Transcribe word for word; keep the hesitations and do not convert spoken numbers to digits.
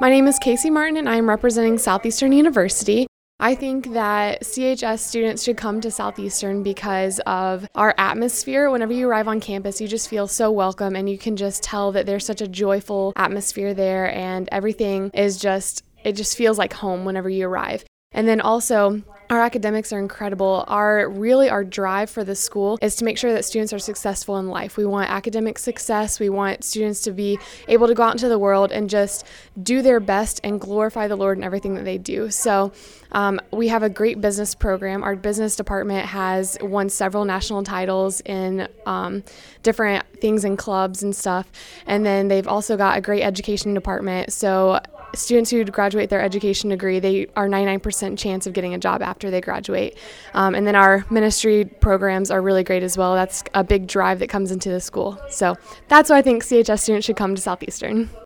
My name is Casey Martin, and I am representing Southeastern University. I think that C H S students should come to Southeastern because of our atmosphere. Whenever you arrive on campus, you just feel so welcome, and you can just tell that there's such a joyful atmosphere there, and everything is just, it just feels like home whenever you arrive. And then also, our academics are incredible. Our really our drive for the school is to make sure that students are successful in life. We want academic success. We want students to be able to go out into the world and just do their best and glorify the Lord in everything that they do. So um, we have a great business program. Our business department has won several national titles in um, different things in clubs and stuff. And then they've also got a great education department. So students who graduate their education degree, they are ninety-nine percent chance of getting a job after they graduate. Um, and then our ministry programs are really great as well. That's a big drive that comes into the school. So that's why I think C H S students should come to Southeastern.